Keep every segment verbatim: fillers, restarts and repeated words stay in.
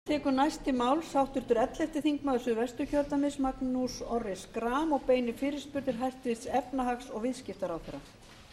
Tekur næst til máls háttvirtur ellefti þingmaður Suðvesturkjördæmis Magnús Orri Schram og beinir fyrirspurn til hæstvirts efnahags- og viðskiptaráðherra.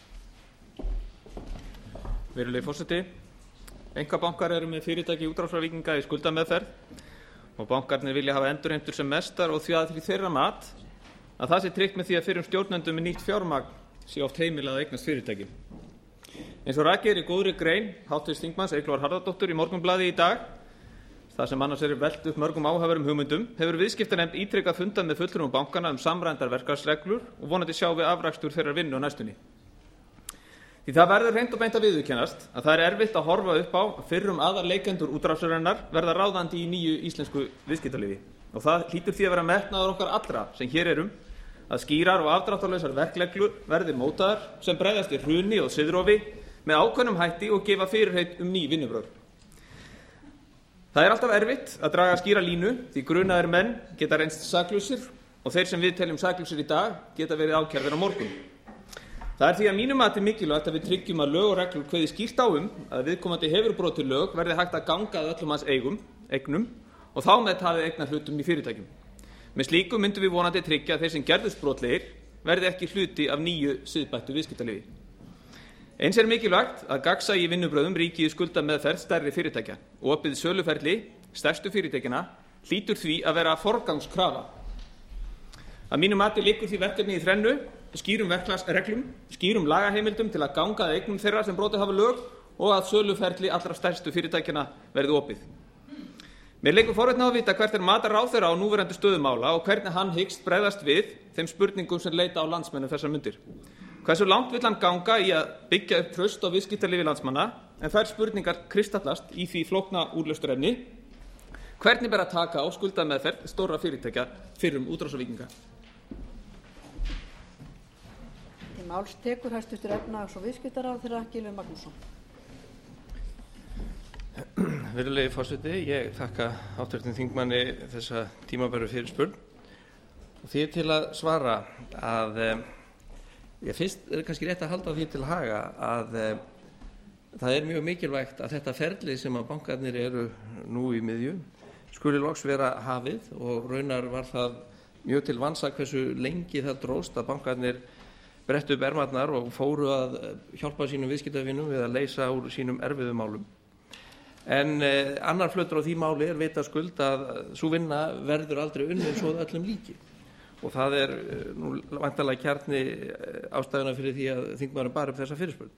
Virðulegi forseti. Einkabankar eru með fyrirtæki útrásarvíkinga í skuldameðferð og bankarnir vilja hafa endurheimtur sem mestar og því að því þeirra mat að það sé tryggt með því að fyrrum stjórnendum með nýtt fjármagn sé oft heimilað að eignast fyrirtæki. Eins og rakið er í góðri grein háttvirts þingmanns Eyglóar Harðardóttur í Morgunblaðið í dag, þar sem annars eru velt upp mörgum áhugaverðum hugmyndum, hefur viðskiptanefnd ítrekað fundað með fulltrúum bankanna um samræmdar verklagsreglur og vonandi sjá við afrakstur þeirrar vinnu á næstunni. Því það verður hreint og beint að viðurkennast að það er erfitt að horfa upp á að fyrrum aðalleikendur útrásarinnar verða ráðandi í nýju íslensku viðskiptalífi. Og það hlýtur því að vera metnaður okkar allra sem hér erum að skýrar og afdráttarlausar verkreglur verði mótaðar sem bregðast við hruni og siðrofi með ákveðnum hætti og gefa fyrirheit um ný vinnubrögð. Það er alltaf erfitt að draga skýra línu því grunaðir menn geta reynst saklausir og þeir sem við teljum saklausir í dag geta verið ákærðir á morgun. Það er því að mínu mati mikilvægt að við tryggjum að lög og reglur kveði skýrt á um að viðkomandi hefur brotið lög verði hægt að ganga að öllum hans eigum, eignum og þá með talið eignar hlutum í fyrirtækjum. Með slíku myndum við vonandi tryggja að þeir sem gerðust brotlegir verði ekki hluti af nýju siðbættu viðskiptalífi. Eins er mikilvægt að gagnsæi í vinnubrögðum ríki í skuldameðferð stærri fyrirtækja og opið söluferli stærstu fyrirtækjanna hlýtur því að vera forgangskrafa. Að mínu mati liggur því verkefni í þrennu, skýrum verklagsreglum, skýrum lagaheimildum til að ganga að eignum þeirra sem brotið hafa lög og að söluferli allra stærstu fyrirtækjanna verði opið. Mér leikur forvitni á að vita hvert er matar ráðherra á núverandi stöðu mála og hvernig hann hyggst bregðast við þeim spurningum sem leita á landsmennum þessar mundir. Hversu langt vill hann ganga í að byggja upp traust á viðskiptalífi landsmanna en þær spurningar kristallast í því flókna úrlausnarefni hvernig ber að taka á skuldameðferð stórra fyrirtækja fyrrum útrásarvíkinga. Til máls tekur hæstvirtur efnahags- og viðskiptaráðherra Gylfi Magnússon. Virðulegi forseti, ég þakka háttvirtum þingmanni þessa tímabæru fyrirspurn og því til að svara að ég fyrst er kannski rétt að halda því til haga að það er mjög mikilvægt að þetta ferli sem að bankarnir eru nú í miðju skuli loks vera hafið og raunar var það mjög til vansa hversu lengi það dróst að bankarnir brettu upp ermarnar og fóru að hjálpa sínum viðskiptavinum við að leysa úr sínum erfiðu málum. En eh, annar flötur á því máli er vitaskuld að sú vinna verður aldrei unnin svo öllum líki og það er eh, nú væntanlega kjarni ástæðuna fyrir því að þingmaðurinn bar upp þessa fyrirspurn.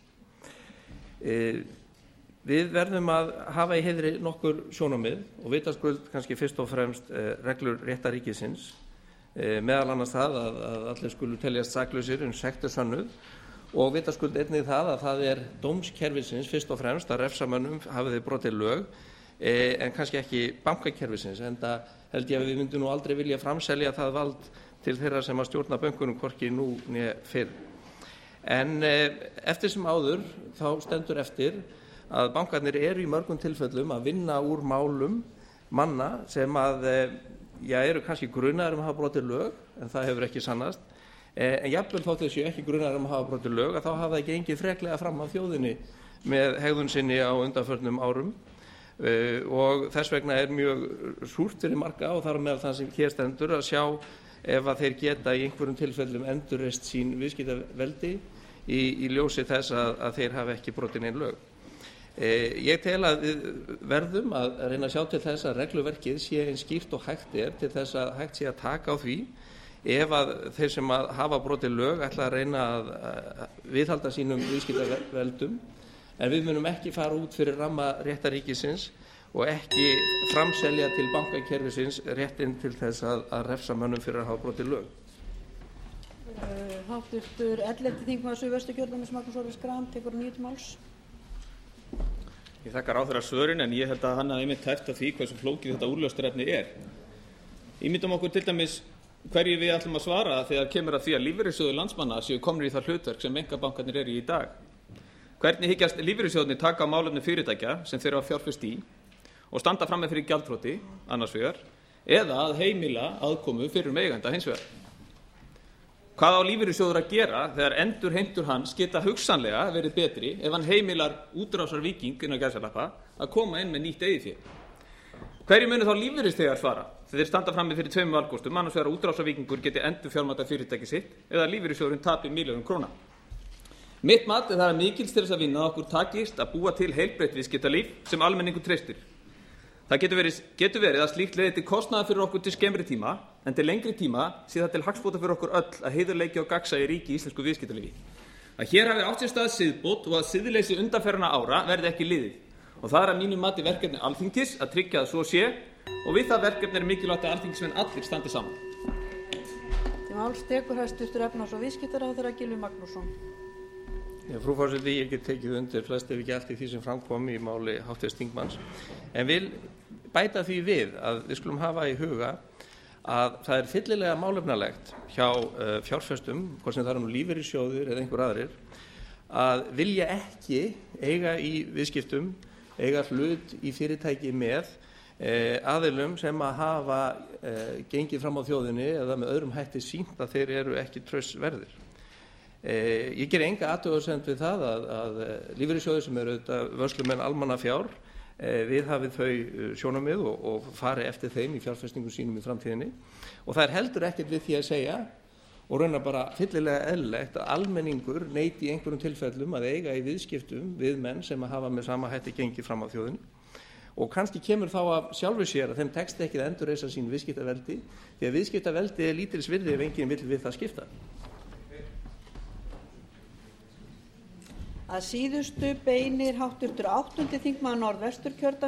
Eh, við verðum að hafa í heiðri nokkur sjónarmið og vitaskuld kannski fyrst og fremst eh, reglur réttaríkisins, eh, meðal annars það að, að allir skulu teljast saklausir uns sekt er sönnuð og vitaskuld einnig það að það er dómskerfisins fyrst og fremst að refsamönnum hafi þeir brotið lög eh, en kannski ekki bankakerfisins en það held ég að við myndum nú aldrei vilja framselja það vald til þeirra sem að stjórna bönkunum hvorki nú né fyrr. En eh, eftir sem áður þá stendur eftir að bankarnir eru í mörgum tilfellum að vinna úr málum manna sem að eh, já, eru kannski grunaðir um að hafa brotið lög en það hefur ekki sannast. En jafnvel þótt þessu ekki grunar um að hafa brotið lög að þá hafa það gengið freklega fram af þjóðinni með hegðun sinni á undanförnum árum uh, og þess vegna er mjög súrt fyrir marga og þar með það sem hér stendur að sjá ef að þeir geta í einhverjum tilfellum endurreist sín viðskiptaveldi í, í ljósi þess að, að þeir hafa ekki brotið nein lög. Uh, ég tel að við verðum að reyna að sjá til þess að regluverkið sé eins skýrt og hægt er til þess að hægt sé að taka á því ef að þeir sem að hafa brotið lög ætla að reyna að viðhalda sínum viðskiptaveldum en við munum ekki fara út fyrir ramma réttaríkisins og ekki framselja til bankakerfisins réttinn til þess að, að refsa mönnum fyrir að hafa brotið lög. Uh, Háttvirtur ellefti þingmaður Suðvesturkjördæmis Magnús Orri Schram tekur nýju til máls. Ég þakka ráðherra svörin en ég held að hann hafi einmitt tæpt af því hversu flókið þetta úrlausnarefni er. Ímyndum okkur til dæmis hverju við ætlum að svara þegar kemur að því að lífeyrissjóðir landsmanna séu komnir í það hlutverk sem einkabankarnir eru í dag. Hvernig hyggjast lífeyrissjóðirnir taka á málefni fyrirtækja sem þeir hafa fjárfest í og standa frammi fyrir gjaldþroti annars vegar eða að heimila aðkomu fyrrum eiganda hins vegar. Hvað á lífeyrissjóður að gera þegar endurheimtur hans geta hugsanlega verið betri ef hann heimilar útrásarvíking innan gæsalappa að koma inn með nýtt eigið fé? Hverju munu þá lífeyrisþegar svara þegar þeir standa frammi fyrir tveimur valkostum, annars vegar að útrásarvíkingur geti endurfjármagnað fyrirtæki sitt eða lífeyrissjóðurinn tapi milljörðum króna? Mitt mat er það að mikils til þess að vinna að okkur takist að búa til heilbrigt viðskiptalíf sem almenningur treystir. Það getur verið, getur verið að slíkt leiði til kostnaðar fyrir okkur til skemmri tíma, en til lengri tíma sé það til hagsbóta fyrir okkur öll að heiðurleiki og gagnsæi ríki í íslensku viðskiptalífi. Að hér hafi átt sér stað siðbót og að siðleysi undanfarinna ára verði ekki liðið. Og það er að mínu mati verkefni Alþingis að tryggja að svo sé, og við það verkefni er mikilvægt að alþingismenn allir standi saman. Til máls tekur hæstvirtur efnahags- og viðskiptaráðherra Gylfi Magnússon. Já, frú forseti, ég get tekið undir flest ef ekki allt í því sem framkom í máli háttvirts þingmanns, en vil bæta því við að við skulum hafa í huga að það er fyllilega málefnalegt hjá uh, fjárfestum, hvort sem það er um lífeyrissjóðir eða einhver aðrir, að vilja ekki eiga í viðskiptum, eiga hlut í fyrirtæki með eh, aðilum sem að hafa eh, gengið fram á þjóðinni eða með öðrum hætti sýnt að þeir eru ekki traustsverðir. Eh, ég ger enga athugasemd við það að, að lífeyrissjóðir sem eru auðvitað vörslumenn almannafjár eh, við hafið þau sjónarmið og, og fari eftir þeim í fjárfestingum sínum í framtíðinni, og það er heldur ekkert við því að segja og raunar bara fyllilega eðlilegt að almenningur neiti í einhverjum tilfellum að eiga í viðskiptum við menn sem að hafa með sama hætti gengið fram á þjóðinni, og kannski kemur þá af sjálfu sér að þeim tekst ekki að endurreisa sín viðskiptaveldi, því að viðskiptaveldi er lítils virði ef enginn vill við það skipta. Að síðustu beinir háttvirtur áttundi þingmaður Norðvesturkjördæmis